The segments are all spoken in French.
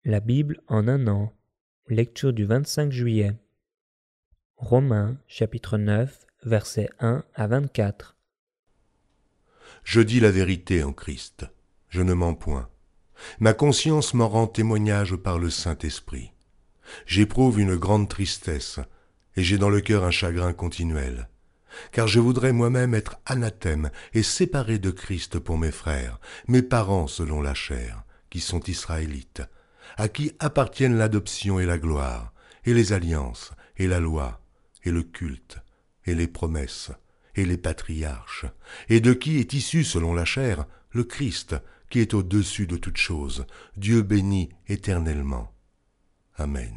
La Bible en un an. Lecture du 25 juillet. Romains, chapitre 9, versets 1 à 24. Je dis la vérité en Christ, je ne mens point. Ma conscience m'en rend témoignage par le Saint-Esprit. J'éprouve une grande tristesse, et j'ai dans le cœur un chagrin continuel. Car je voudrais moi-même être anathème et séparé de Christ pour mes frères, mes parents selon la chair, qui sont israélites, à qui appartiennent l'adoption et la gloire, et les alliances, et la loi, et le culte, et les promesses, et les patriarches, et de qui est issu selon la chair le Christ, qui est au-dessus de toutes choses, Dieu béni éternellement. Amen.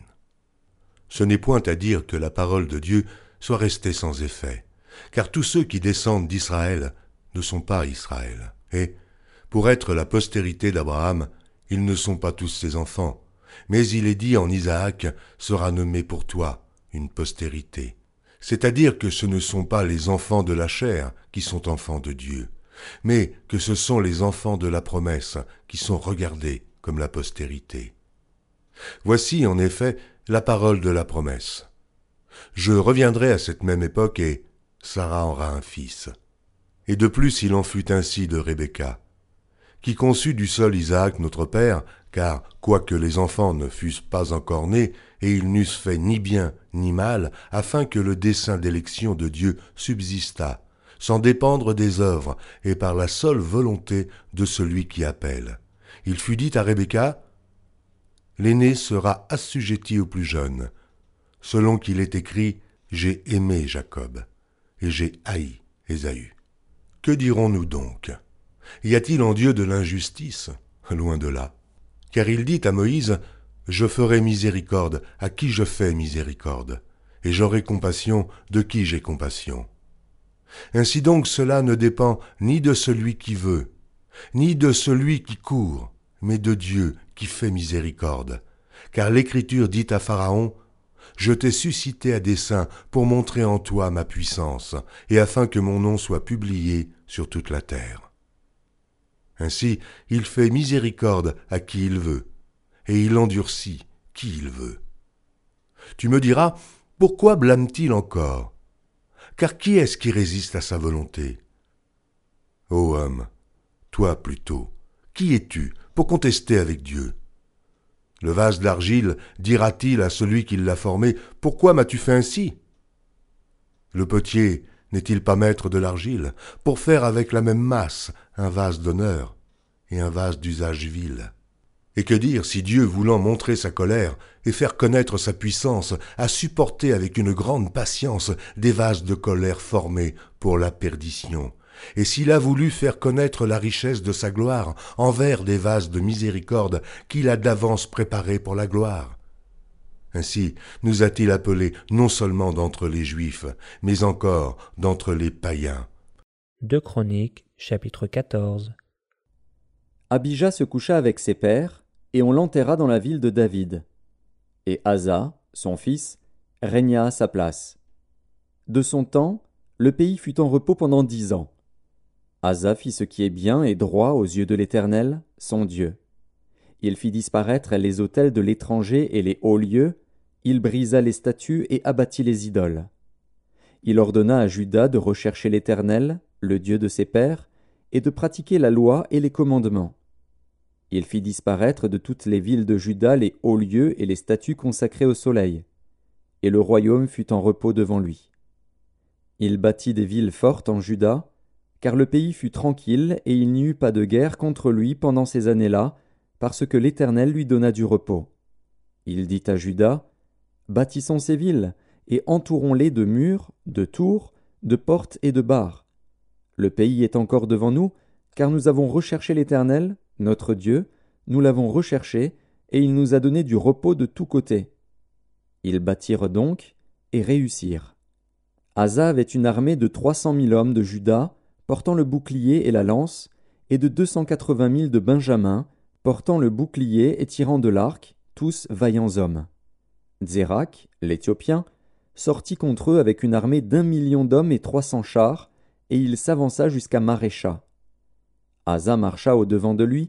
Ce n'est point à dire que la parole de Dieu soit restée sans effet, car tous ceux qui descendent d'Israël ne sont pas Israël, et, pour être la postérité d'Abraham, ils ne sont pas tous ses enfants, mais il est dit en Isaac sera nommé pour toi une postérité. C'est-à-dire que ce ne sont pas les enfants de la chair qui sont enfants de Dieu, mais que ce sont les enfants de la promesse qui sont regardés comme la postérité. Voici en effet la parole de la promesse. Je reviendrai à cette même époque et Sarah aura un fils. Et de plus il en fut ainsi de Rebecca, qui conçut du seul Isaac notre père, car quoique les enfants ne fussent pas encore nés, et ils n'eussent fait ni bien ni mal, afin que le dessein d'élection de Dieu subsistât, sans dépendre des œuvres, et par la seule volonté de celui qui appelle. Il fut dit à Rebecca, « L'aîné sera assujetti au plus jeune, selon qu'il est écrit, j'ai aimé Jacob, et j'ai haï Ésaü. » Que dirons-nous donc ? Y a-t-il en Dieu de l'injustice ? Loin de là. Car il dit à Moïse, « Je ferai miséricorde à qui je fais miséricorde, et j'aurai compassion de qui j'ai compassion. » Ainsi donc cela ne dépend ni de celui qui veut, ni de celui qui court, mais de Dieu qui fait miséricorde. Car l'Écriture dit à Pharaon, « Je t'ai suscité à dessein pour montrer en toi ma puissance, et afin que mon nom soit publié sur toute la terre. » Ainsi, il fait miséricorde à qui il veut, et il endurcit qui il veut. Tu me diras, pourquoi blâme-t-il encore ? Car qui est-ce qui résiste à sa volonté ? Ô homme, toi plutôt, qui es-tu pour contester avec Dieu ? Le vase d'argile dira-t-il à celui qui l'a formé, « Pourquoi m'as-tu fait ainsi ?» Le potier n'est-il pas maître de l'argile, pour faire avec la même masse un vase d'honneur et un vase d'usage vil ? Et que dire si Dieu, voulant montrer sa colère et faire connaître sa puissance, a supporté avec une grande patience des vases de colère formés pour la perdition, et s'il a voulu faire connaître la richesse de sa gloire envers des vases de miséricorde qu'il a d'avance préparés pour la gloire? Ainsi nous a-t-il appelés non seulement d'entre les Juifs, mais encore d'entre les païens. 2 Chroniques, chapitre 14. Abijah se coucha avec ses pères, et on l'enterra dans la ville de David. Et Asa, son fils, régna à sa place. De son temps, le pays fut en repos pendant 10 ans. Asa fit ce qui est bien et droit aux yeux de l'Éternel, son Dieu. Il fit disparaître les autels de l'étranger et les hauts lieux, il brisa les statues et abattit les idoles. Il ordonna à Juda de rechercher l'Éternel, le Dieu de ses pères, et de pratiquer la loi et les commandements. Il fit disparaître de toutes les villes de Juda les hauts lieux et les statues consacrées au soleil, et le royaume fut en repos devant lui. Il bâtit des villes fortes en Juda, car le pays fut tranquille et il n'y eut pas de guerre contre lui pendant ces années-là, parce que l'Éternel lui donna du repos. Il dit à Juda, « Bâtissons ces villes, et entourons-les de murs, de tours, de portes et de barres. Le pays est encore devant nous, car nous avons recherché l'Éternel, notre Dieu, nous l'avons recherché, et il nous a donné du repos de tous côtés. » Ils bâtirent donc, et réussirent. Asa avait une armée de 300 000 hommes de Juda, portant le bouclier et la lance, et de 280 000 de Benjamin, portant le bouclier et tirant de l'arc, tous vaillants hommes. Zérak, l'Éthiopien, sortit contre eux avec une armée d'1 million d'hommes et 300 chars, et il s'avança jusqu'à Marécha. Asa marcha au-devant de lui,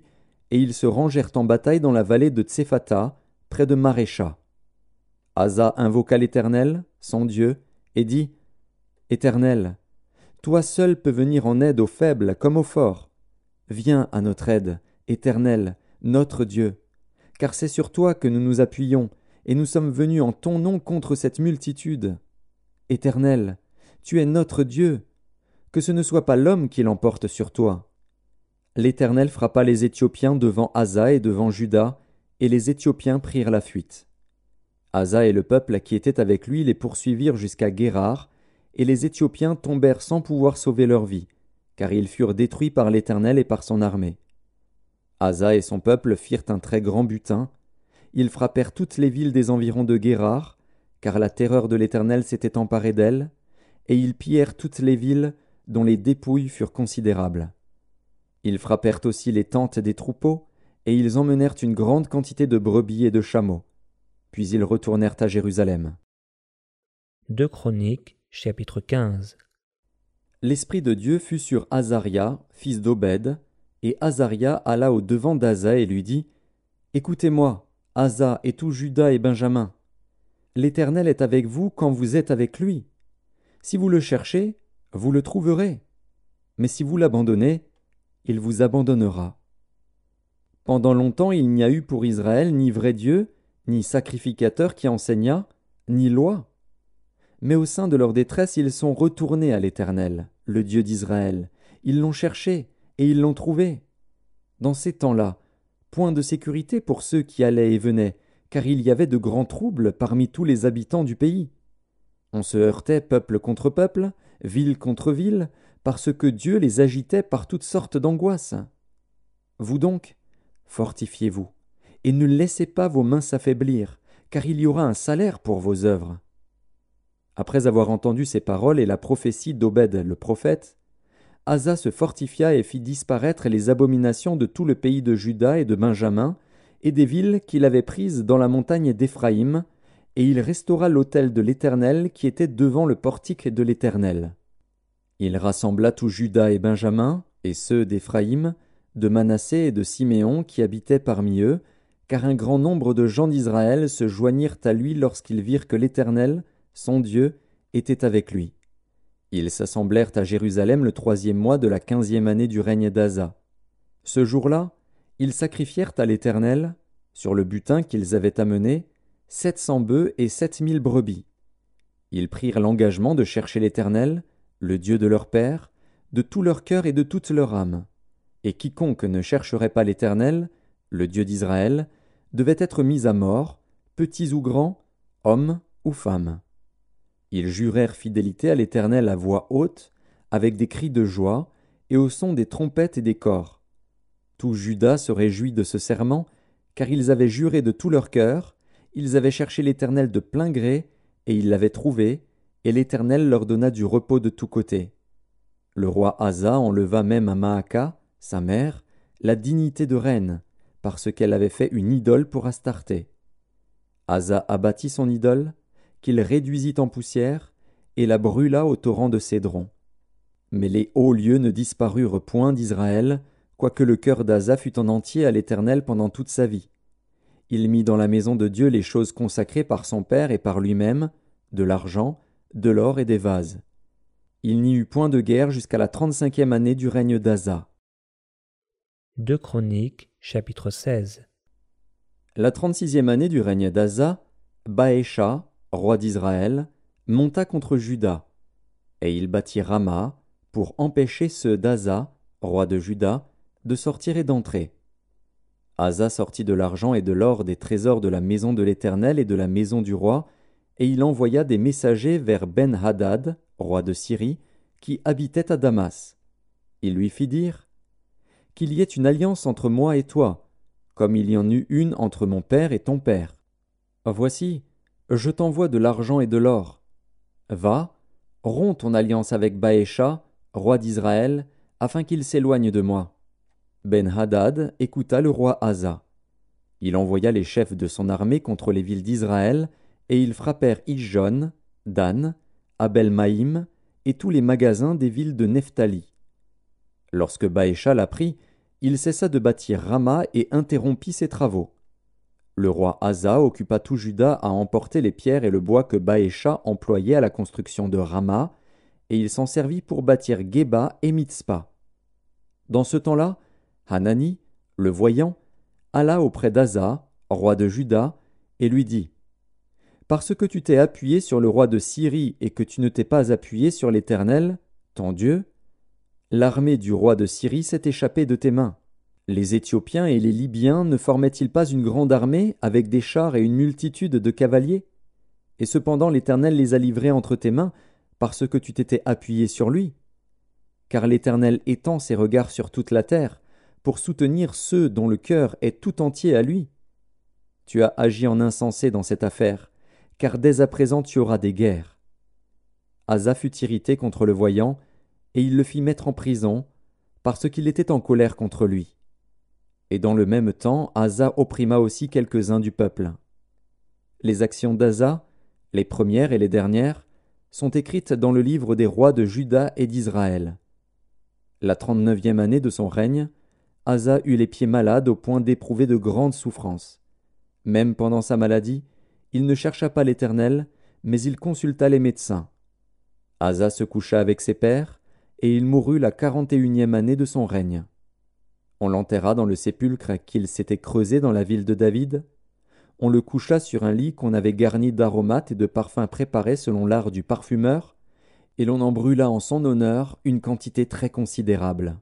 et ils se rangèrent en bataille dans la vallée de Tsephata, près de Marécha. Asa invoqua l'Éternel, son Dieu, et dit : Éternel, toi seul peux venir en aide aux faibles comme aux forts. Viens à notre aide, Éternel, notre Dieu, car c'est sur toi que nous nous appuyons, et nous sommes venus en ton nom contre cette multitude. Éternel, tu es notre Dieu, que ce ne soit pas l'homme qui l'emporte sur toi. L'Éternel frappa les Éthiopiens devant Asa et devant Juda, et les Éthiopiens prirent la fuite. Asa et le peuple qui était avec lui les poursuivirent jusqu'à Guérar, et les Éthiopiens tombèrent sans pouvoir sauver leur vie, car ils furent détruits par l'Éternel et par son armée. Asa et son peuple firent un très grand butin. Ils frappèrent toutes les villes des environs de Guérar, car la terreur de l'Éternel s'était emparée d'elles, et ils pillèrent toutes les villes dont les dépouilles furent considérables. Ils frappèrent aussi les tentes des troupeaux, et ils emmenèrent une grande quantité de brebis et de chameaux. Puis ils retournèrent à Jérusalem. 2 Chroniques, chapitre 15. L'Esprit de Dieu fut sur Azaria, fils d'Obed, et Azaria alla au devant d'Asa et lui dit : Écoutez-moi, Asa et tout Juda et Benjamin. L'Éternel est avec vous quand vous êtes avec lui. Si vous le cherchez, vous le trouverez. Mais si vous l'abandonnez, il vous abandonnera. Pendant longtemps il n'y a eu pour Israël ni vrai Dieu, ni sacrificateur qui enseignât, ni loi. Mais au sein de leur détresse ils sont retournés à l'Éternel, le Dieu d'Israël. Ils l'ont cherché, et ils l'ont trouvé. Dans ces temps-là, point de sécurité pour ceux qui allaient et venaient, car il y avait de grands troubles parmi tous les habitants du pays. On se heurtait peuple contre peuple, ville contre ville, parce que Dieu les agitait par toutes sortes d'angoisses. Vous donc, fortifiez-vous, et ne laissez pas vos mains s'affaiblir, car il y aura un salaire pour vos œuvres. Après avoir entendu ces paroles et la prophétie d'Obed le prophète, Asa se fortifia et fit disparaître les abominations de tout le pays de Juda et de Benjamin, et des villes qu'il avait prises dans la montagne d'Éphraïm, et il restaura l'autel de l'Éternel qui était devant le portique de l'Éternel. Il rassembla tout Juda et Benjamin, et ceux d'Éphraïm, de Manassé et de Siméon qui habitaient parmi eux, car un grand nombre de gens d'Israël se joignirent à lui lorsqu'ils virent que l'Éternel, son Dieu, était avec lui. Ils s'assemblèrent à Jérusalem le 3e mois de la 15e année du règne d'Asa. Ce jour-là, ils sacrifièrent à l'Éternel, sur le butin qu'ils avaient amené, 700 bœufs et 7000 brebis. Ils prirent l'engagement de chercher l'Éternel, le Dieu de leur père, de tout leur cœur et de toute leur âme. Et quiconque ne chercherait pas l'Éternel, le Dieu d'Israël, devait être mis à mort, petits ou grands, hommes ou femmes. Ils jurèrent fidélité à l'Éternel à voix haute, avec des cris de joie, et au son des trompettes et des cors. Tout Juda se réjouit de ce serment, car ils avaient juré de tout leur cœur, ils avaient cherché l'Éternel de plein gré, et ils l'avaient trouvé, et l'Éternel leur donna du repos de tous côtés. Le roi Asa enleva même à Maaka, sa mère, la dignité de reine, parce qu'elle avait fait une idole pour Astarté. Asa abattit son idole, qu'il réduisit en poussière, et la brûla au torrent de Cédron. Mais les hauts lieux ne disparurent point d'Israël, quoique le cœur d'Asa fût en entier à l'Éternel pendant toute sa vie. Il mit dans la maison de Dieu les choses consacrées par son père et par lui-même, de l'argent, de l'or et des vases. Il n'y eut point de guerre jusqu'à la 35e année du règne d'Asa. 2 Chroniques, chapitre 16. La 36e année du règne d'Asa, Baécha, roi d'Israël, monta contre Juda, et il bâtit Rama pour empêcher ceux d'Asa, roi de Juda, de sortir et d'entrer. Asa sortit de l'argent et de l'or des trésors de la maison de l'Éternel et de la maison du roi, et il envoya des messagers vers Ben-Hadad, roi de Syrie, qui habitait à Damas. Il lui fit dire : qu'il y ait une alliance entre moi et toi, comme il y en eut une entre mon père et ton père. Voici, je t'envoie de l'argent et de l'or. Va, romps ton alliance avec Baécha, roi d'Israël, afin qu'il s'éloigne de moi. Ben-Hadad écouta le roi Asa. Il envoya les chefs de son armée contre les villes d'Israël, et ils frappèrent Ijon, Dan, Abel-Maïm, et tous les magasins des villes de Nephtali. Lorsque Baécha l'apprit, il cessa de bâtir Rama et interrompit ses travaux. Le roi Asa occupa tout Juda à emporter les pierres et le bois que Baécha employait à la construction de Rama, et il s'en servit pour bâtir Géba et Mitzpa. Dans ce temps-là, Hanani, le voyant, alla auprès d'Asa, roi de Juda, et lui dit « Parce que tu t'es appuyé sur le roi de Syrie et que tu ne t'es pas appuyé sur l'Éternel, ton Dieu, l'armée du roi de Syrie s'est échappée de tes mains. Les Éthiopiens et les Libyens ne formaient-ils pas une grande armée avec des chars et une multitude de cavaliers? Et cependant l'Éternel les a livrés entre tes mains parce que tu t'étais appuyé sur lui. Car l'Éternel étend ses regards sur toute la terre pour soutenir ceux dont le cœur est tout entier à lui. Tu as agi en insensé dans cette affaire, car dès à présent tu auras des guerres. » Asa fut irrité contre le voyant, et il le fit mettre en prison, parce qu'il était en colère contre lui. Et dans le même temps, Asa opprima aussi quelques-uns du peuple. Les actions d'Asa, les premières et les dernières, sont écrites dans le livre des rois de Juda et d'Israël. La 39e année de son règne, Asa eut les pieds malades au point d'éprouver de grandes souffrances. Même pendant sa maladie, il ne chercha pas l'Éternel, mais il consulta les médecins. Asa se coucha avec ses pères, et il mourut la 41e année de son règne. On l'enterra dans le sépulcre qu'il s'était creusé dans la ville de David. On le coucha sur un lit qu'on avait garni d'aromates et de parfums préparés selon l'art du parfumeur, et l'on en brûla en son honneur une quantité très considérable.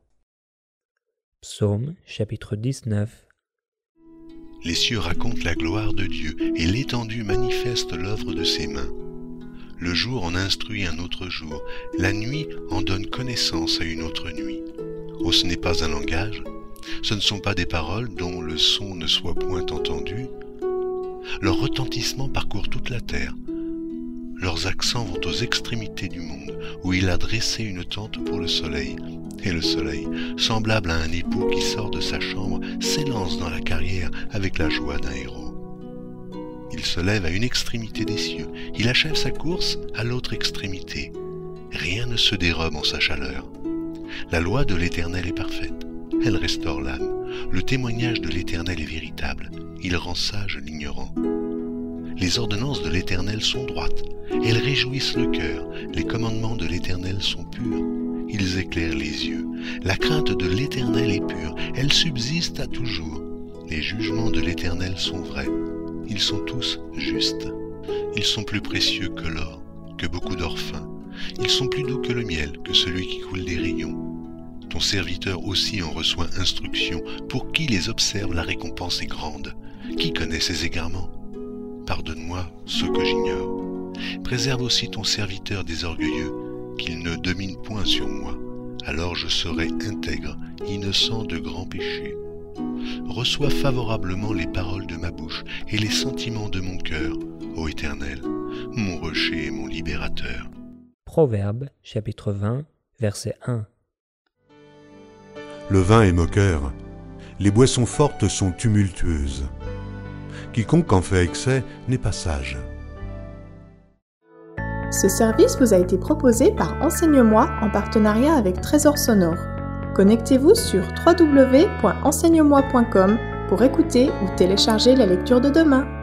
Psaume chapitre 19. Les cieux racontent la gloire de Dieu, et l'étendue manifeste l'œuvre de ses mains. Le jour en instruit un autre jour, la nuit en donne connaissance à une autre nuit. Oh, ce n'est pas un langage, ce ne sont pas des paroles dont le son ne soit point entendu. Leur retentissement parcourt toute la terre. Leurs accents vont aux extrémités du monde, où il a dressé une tente pour le soleil. Et le soleil, semblable à un époux qui sort de sa chambre, s'élance dans la carrière avec la joie d'un héros. Il se lève à une extrémité des cieux, il achève sa course à l'autre extrémité. Rien ne se dérobe en sa chaleur. La loi de l'Éternel est parfaite, elle restaure l'âme. Le témoignage de l'Éternel est véritable, il rend sage l'ignorant. Les ordonnances de l'Éternel sont droites, elles réjouissent le cœur. Les commandements de l'Éternel sont purs, ils éclairent les yeux. La crainte de l'Éternel est pure, elle subsiste à toujours. Les jugements de l'Éternel sont vrais, ils sont tous justes. Ils sont plus précieux que l'or, que beaucoup d'or fin. Ils sont plus doux que le miel, que celui qui coule des rayons. Ton serviteur aussi en reçoit instruction. Pour qui les observe, la récompense est grande. Qui connaît ses égarements? Pardonne-moi ce que j'ignore. Préserve aussi ton serviteur des orgueilleux, qu'il ne domine point sur moi. Alors je serai intègre, innocent de grands péchés. Reçois favorablement les paroles de ma bouche et les sentiments de mon cœur, ô Éternel, mon rocher et mon libérateur. Proverbes chapitre 20, verset 1. Le vin est moqueur, les boissons fortes sont tumultueuses. Quiconque en fait excès n'est pas sage. Ce service vous a été proposé par Enseigne-moi en partenariat avec Trésor Sonore. Connectez-vous sur www.enseigne-moi.com pour écouter ou télécharger la lecture de demain.